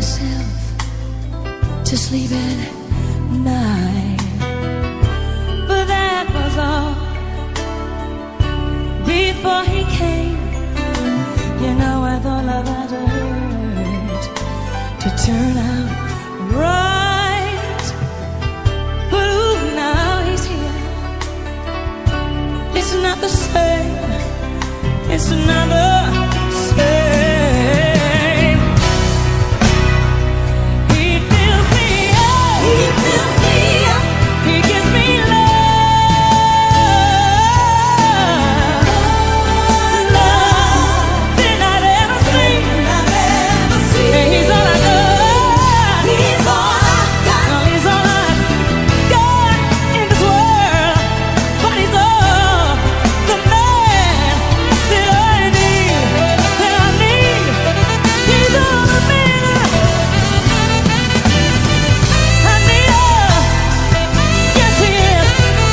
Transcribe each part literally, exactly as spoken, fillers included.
myself to sleep at night. But that was all before he came. You know, I thought love had to hurt to turn out right. But ooh, now he's here. It's not the same. It's not the same. He fills me up. He fills me up. He gives me love. Love that I've ever seen. I've ever seen. And he's all I got. He's all I got. He's all I got in this world. But he's all the man that I need. That I need. He's all the man I need. Yes, he is.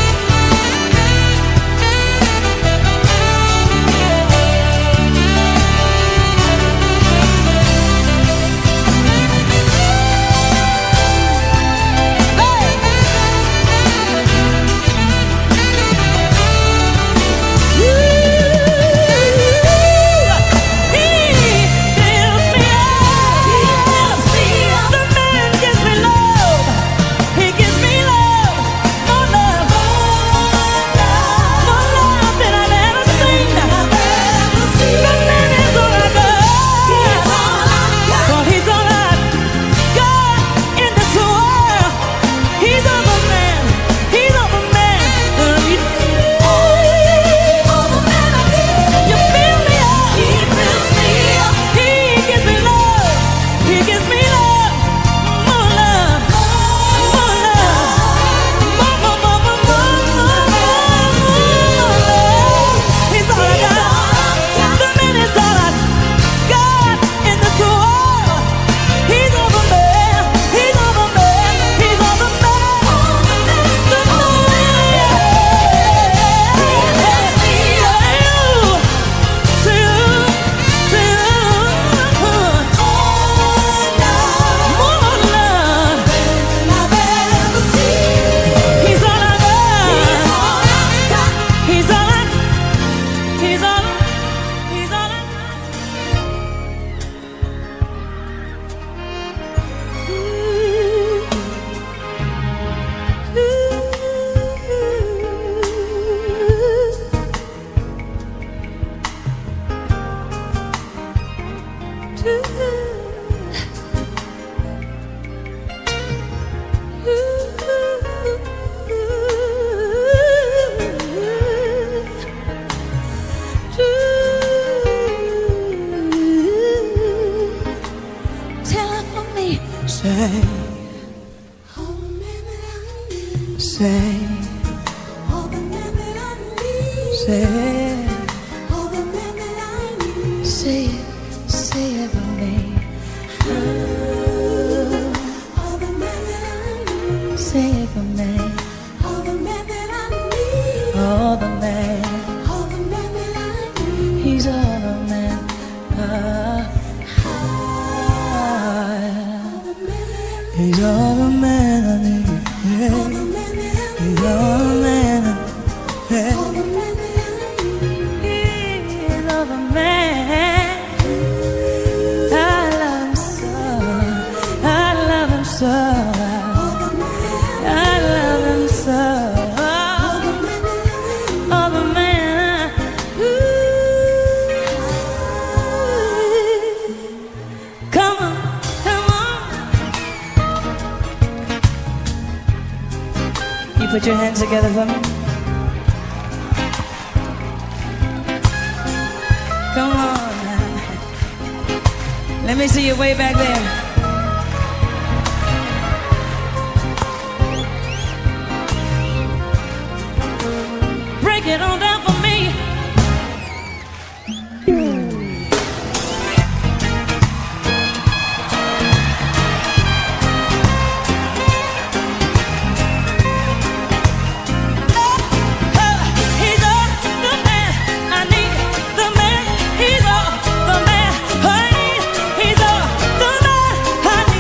Put your hands together for me. Come on now. Let me see you way back there. Break it on down for me. He's all the man I need. He's all the man I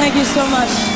Thank you so much.